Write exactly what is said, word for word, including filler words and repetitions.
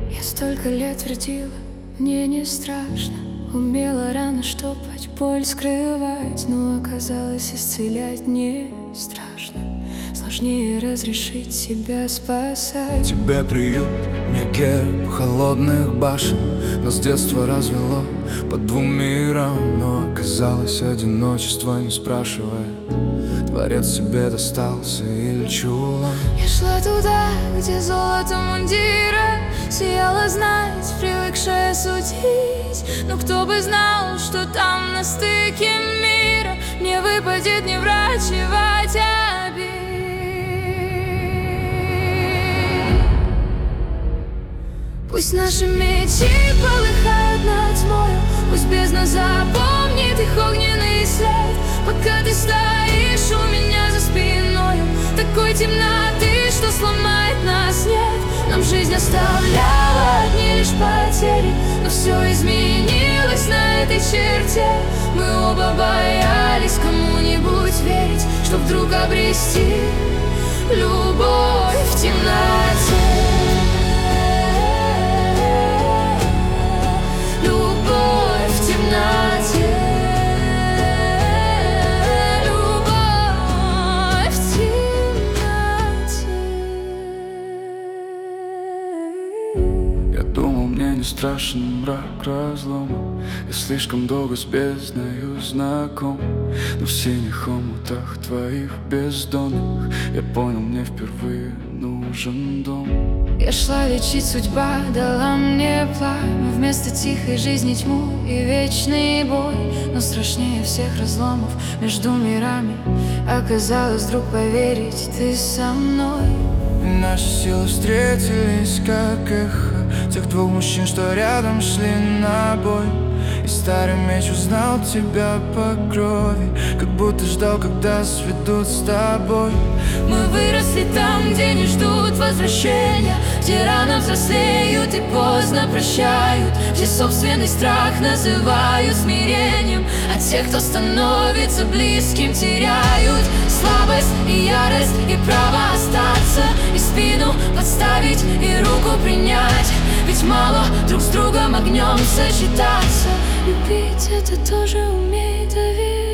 Я столько лет твердила, мне не страшно. Умела рано штопать, боль скрывать, но оказалось, исцелять не страшно. Сложнее разрешить себя спасать. Тебе приют, мне герб холодных башен. Нас с детства развело по двум мирам, но оказалось, одиночество не спрашивает. Творец себе достался или чулан. Я шла туда, где золото мундира сияло знать, привыкшая судить. Но кто бы знал, что там на стыке мира мне выпадет не врачевать обид. Пусть наши мечи полыхают над тьмою, пусть бездна запомнит их огненный след. Пока ты стоишь у меня за спиною, такой темноты, что сломает нас нет. Нам жизнь оставляла одни лишь потери, но все изменилось на этой черте. Мы оба боялись кому-нибудь верить, что вдруг обрести любовь в темноте. Я думал, мне не страшен мрак разлома. Я слишком долго с бездною знаком, но в синих омутах твоих бездонных я понял, мне впервые нужен дом. Я шла лечить, судьба дала мне пламя, вместо тихой жизни тьму и вечный бой. Но страшнее всех разломов между мирами оказалось вдруг поверить, ты со мной. Наши силы встретились, как эхо тех двух мужчин, что рядом шли на бой. И старый меч узнал тебя по крови, как будто ждал, когда сведут с тобой. Мы выросли там, где не ждут возвращения, где рано взрослеют и поздно прощают, где собственный страх называют смирением, а тех, кто становится близким, теряют слабость и ярость, и право остаться, и спину подставить, и руку принять. Ведь мало друг с другом огнем сочетаться. Любить — это тоже уметь доверять.